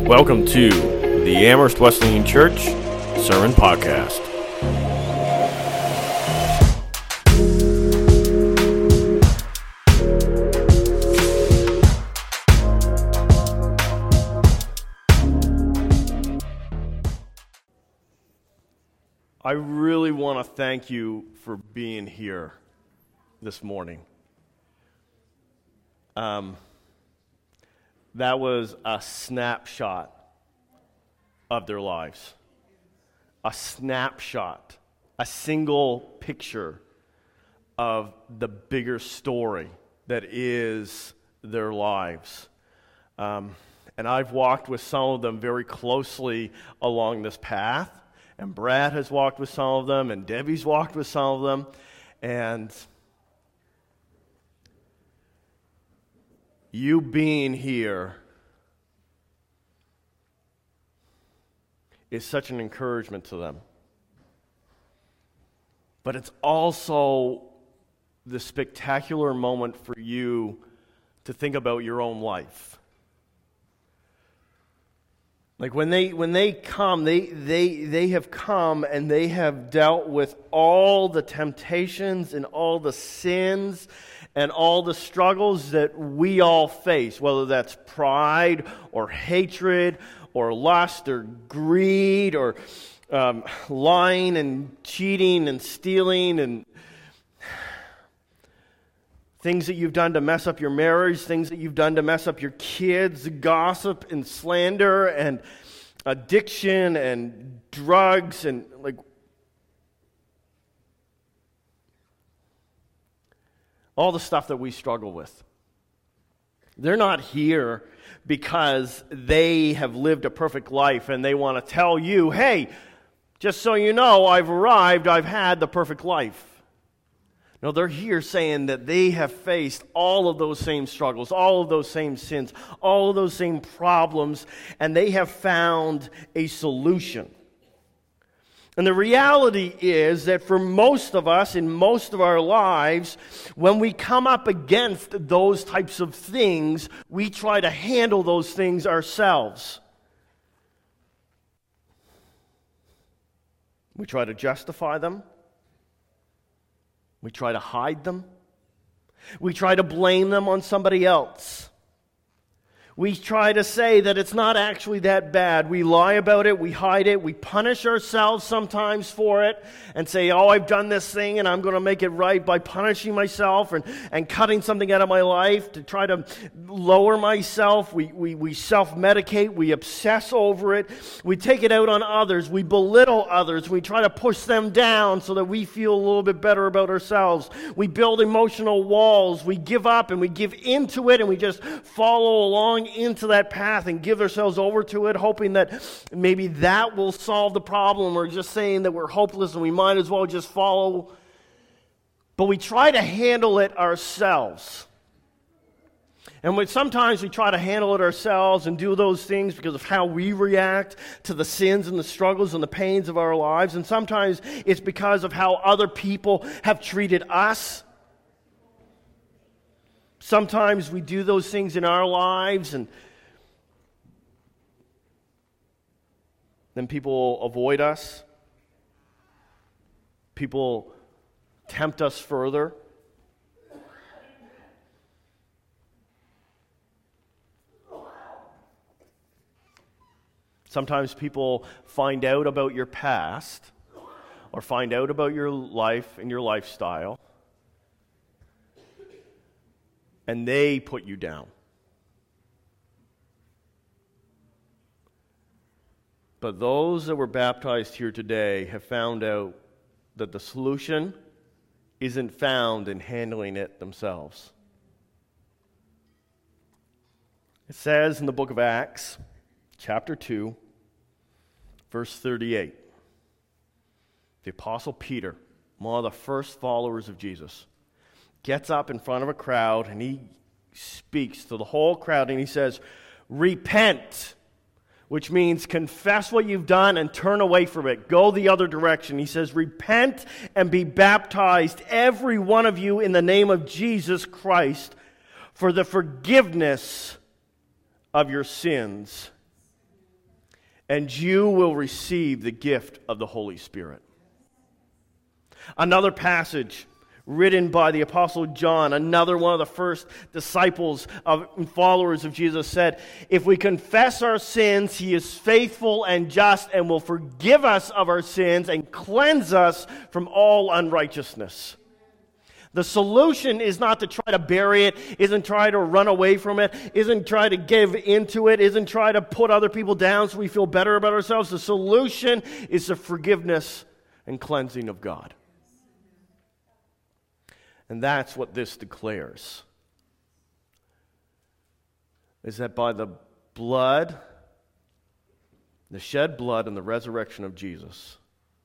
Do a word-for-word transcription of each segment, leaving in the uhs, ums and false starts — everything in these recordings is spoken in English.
Welcome to the Amherst Wesleyan Church Sermon Podcast. I really want to thank you for being here this morning. Um, that was a snapshot of their lives. A snapshot, a single picture of the bigger story that is their lives. Um, and I've walked with some of them very closely along this path. And Brad has walked with some of them, and Debbie's walked with some of them. And you being here is such an encouragement to them. But it's also the spectacular moment for you to think about your own life. Like when they when they come, they they they have come and they have dealt with all the temptations and all the sins and all the struggles that we all face, whether that's pride or hatred or lust or greed or um, lying and cheating and stealing and things that you've done to mess up your marriage, things that you've done to mess up your kids, gossip and slander and addiction and drugs and like all the stuff that we struggle with. They're not here because they have lived a perfect life and they want to tell you, hey, just so you know, I've arrived, I've had the perfect life. No, they're here saying that they have faced all of those same struggles, all of those same sins, all of those same problems, and they have found a solution. And the reality is that for most of us, in most of our lives, when we come up against those types of things, we try to handle those things ourselves. We try to justify them. We try to hide them. We try to blame them on somebody else. We try to say that it's not actually that bad. We lie about it, we hide it, we punish ourselves sometimes for it and say, oh, I've done this thing and I'm going to make it right by punishing myself and, and cutting something out of my life to try to lower myself. We, we, we self-medicate, we obsess over it, we take it out on others, we belittle others, we try to push them down so that we feel a little bit better about ourselves. We build emotional walls, we give up and we give into it and we just follow along into that path and give ourselves over to it, hoping that maybe that will solve the problem, or just saying that we're hopeless and we might as well just follow. But we try to handle it ourselves. And we, sometimes we try to handle it ourselves and do those things because of how we react to the sins and the struggles and the pains of our lives. And sometimes it's because of how other people have treated us. Sometimes we do those things in our lives and then people avoid us. People tempt us further. Sometimes people find out about your past or find out about your life and your lifestyle, and they put you down. But those that were baptized here today have found out that the solution isn't found in handling it themselves. It says in the book of Acts, chapter two, verse thirty-eight, the Apostle Peter, one of the first followers of Jesus, gets up in front of a crowd and he speaks to the whole crowd and he says, repent, which means confess what you've done and turn away from it. Go the other direction. He says, repent and be baptized, every one of you, in the name of Jesus Christ, for the forgiveness of your sins, and you will receive the gift of the Holy Spirit. Another passage written by the Apostle John, another one of the first disciples of and followers of Jesus, said, if we confess our sins, he is faithful and just and will forgive us of our sins and cleanse us from all unrighteousness. The solution is not to try to bury it, isn't try to run away from it, isn't try to give into it, isn't try to put other people down so we feel better about ourselves. The solution is the forgiveness and cleansing of God. And that's what this declares. Is that by the blood, the shed blood and the resurrection of Jesus,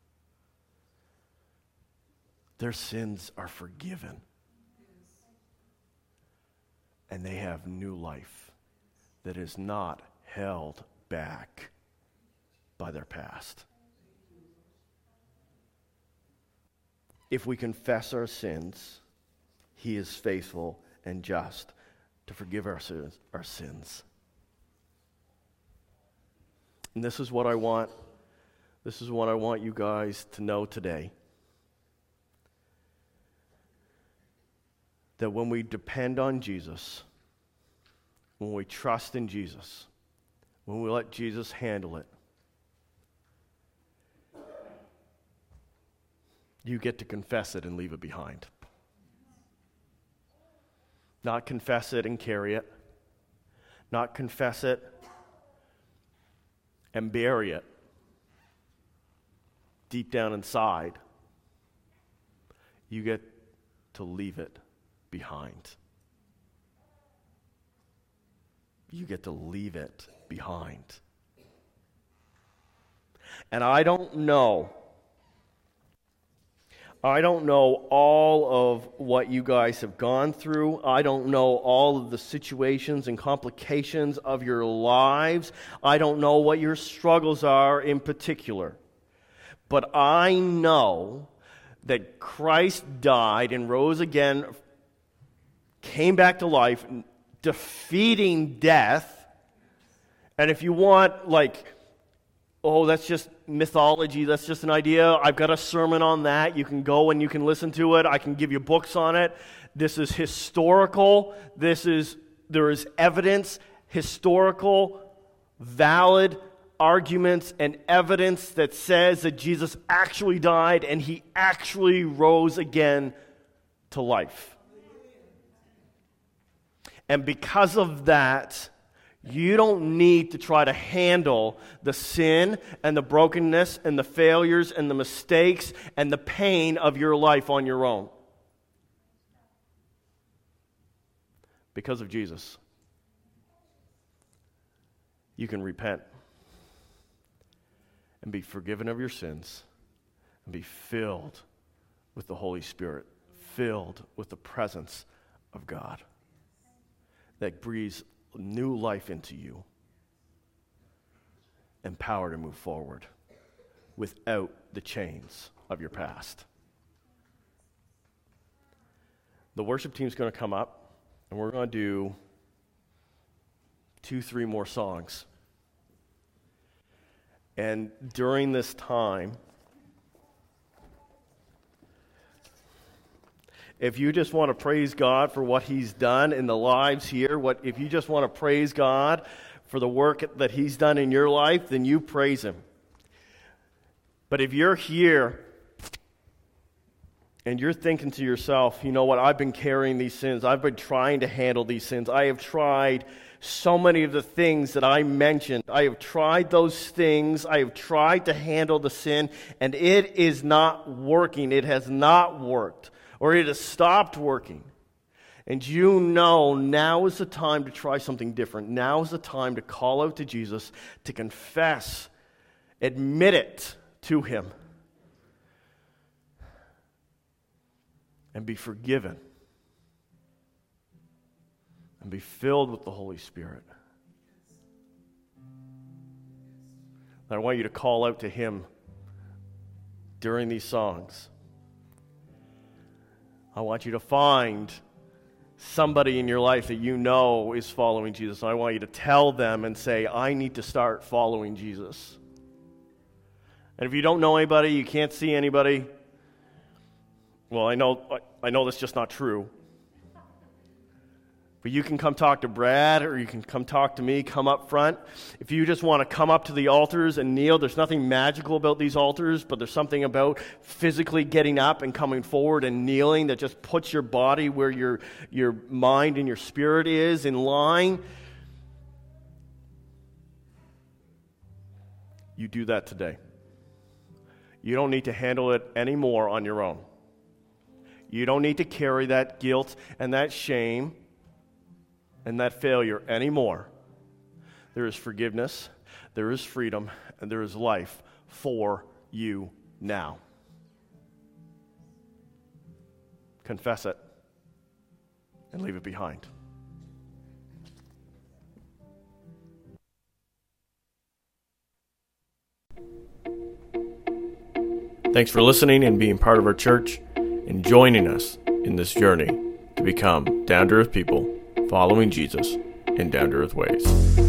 their sins are forgiven. And they have new life that is not held back by their past. If we confess our sins, he is faithful and just to forgive our sins, our sins. And this is what I want, this is what I want you guys to know today. That when we depend on Jesus, when we trust in Jesus, when we let Jesus handle it, you get to confess it and leave it behind. Not confess it and carry it. Not confess it and bury it deep down inside. You get to leave it behind. You get to leave it behind. And I don't know I don't know all of what you guys have gone through. I don't know all of the situations and complications of your lives. I don't know what your struggles are in particular. But I know that Christ died and rose again, came back to life, defeating death. And if you want, like, oh, that's just mythology, that's just an idea, I've got a sermon on that. You can go and you can listen to it. I can give you books on it. This is historical. This is, there is evidence, historical, valid arguments and evidence that says that Jesus actually died and he actually rose again to life. And because of that, you don't need to try to handle the sin and the brokenness and the failures and the mistakes and the pain of your life on your own. Because of Jesus, you can repent and be forgiven of your sins and be filled with the Holy Spirit, filled with the presence of God that breathes new life into you and power to move forward without the chains of your past. The worship team's going to come up and we're going to do two, three more songs. And during this time, if you just want to praise God for what he's done in the lives here, what if you just want to praise God for the work that he's done in your life, then you praise him. But if you're here and you're thinking to yourself, you know what, I've been carrying these sins, I've been trying to handle these sins, I have tried so many of the things that I mentioned, I have tried those things, I have tried to handle the sin, and it is not working, it has not worked. Or it has stopped working. And you know now is the time to try something different. Now is the time to call out to Jesus, to confess, admit it to him, and be forgiven. And be filled with the Holy Spirit. And I want you to call out to him during these songs. I want you to find somebody in your life that you know is following Jesus. I want you to tell them and say, I need to start following Jesus. And if you don't know anybody, you can't see anybody, well, I know I know that's just not true. But you can come talk to Brad, or you can come talk to me, come up front. If you just want to come up to the altars and kneel, there's nothing magical about these altars, but there's something about physically getting up and coming forward and kneeling that just puts your body where your, your mind and your spirit is in line. You do that today. You don't need to handle it anymore on your own. You don't need to carry that guilt and that shame and that failure anymore. There is forgiveness, there is freedom, and there is life for you now. Confess it and leave it behind. Thanks for listening and being part of our church and joining us in this journey to become down-to-earth people following Jesus in down-to-earth ways.